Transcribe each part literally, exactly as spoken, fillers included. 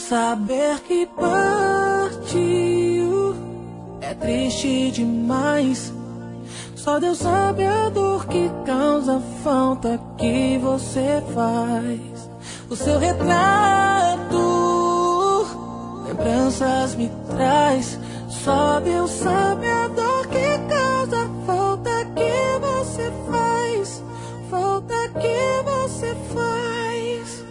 Saber que partiu é triste demais. Só Deus sabe a dor que causa a falta que você faz. O seu retrato, lembranças me traz. Só Deus sabe a dor que causa a falta que você faz. Falta que você faz.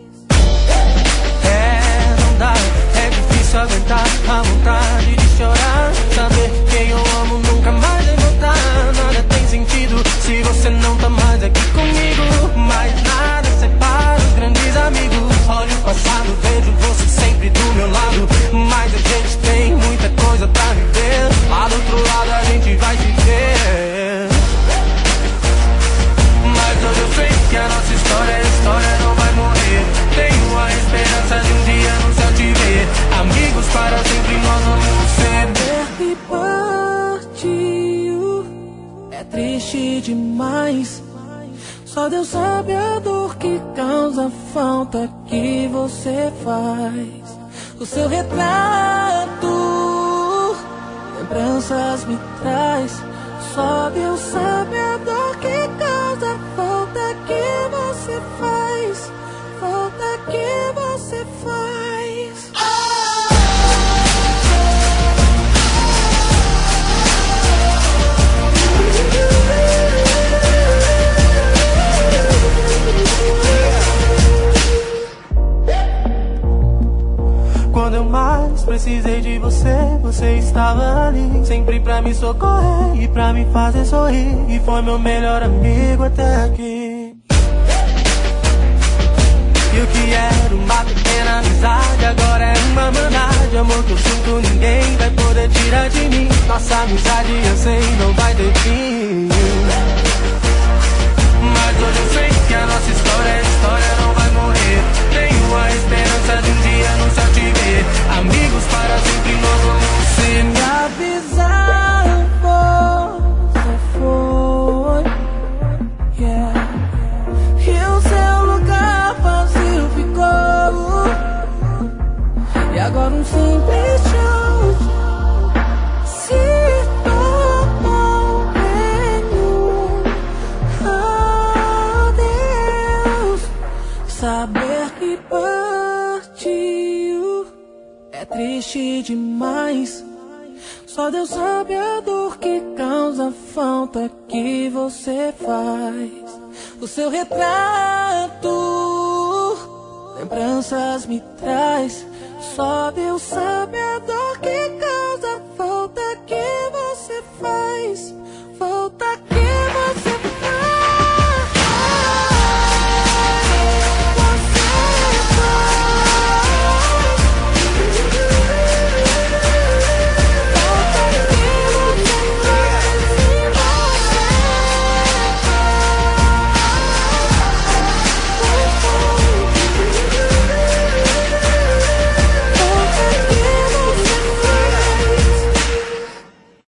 É, não dá, é difícil aguentar a vontade de chorar. Saber quem eu amo nunca mais vai voltar. Nada tem sentido se você não tá mais aqui comigo. Mais nada separa os grandes amigos. Olho o passado, vejo você sempre do meu lado. Mas a gente tem muita coisa pra viver. Lá do outro lado a gente vai se ver. Mas hoje eu sei que a nossa história, a história não vai morrer. Tenho a esperança de um dia no céu te ver. Amigos para sempre nós vamos ser. Saber que partiu é triste demais. Só Deus sabe a dor que causa a falta que você faz. O seu retrato, lembranças me traz. Só Deus sabe a dor que causa a falta que você faz. Falta que você faz. Quando eu mais precisei de você, você estava ali, sempre pra me socorrer e pra me fazer sorrir. E foi meu melhor amigo até aqui. E o que era uma pequena amizade agora é uma mandade. Amor que eu sinto ninguém vai poder tirar de mim. Nossa amizade eu sei não vai ter fim. Mas hoje eu sei que a nossa história, a história não vai morrer. Tenho a esperança de um dia no céu te ver. Amigos para sempre nós vamos ser. Me avisaram, você foi, yeah. E o seu lugar vazio ficou. E agora um simples show se tornou nenhum adeus. Saber que partiu é triste demais. Só Deus sabe a dor que causa a falta que você faz. O seu retrato, lembranças me traz. Só Deus sabe a dor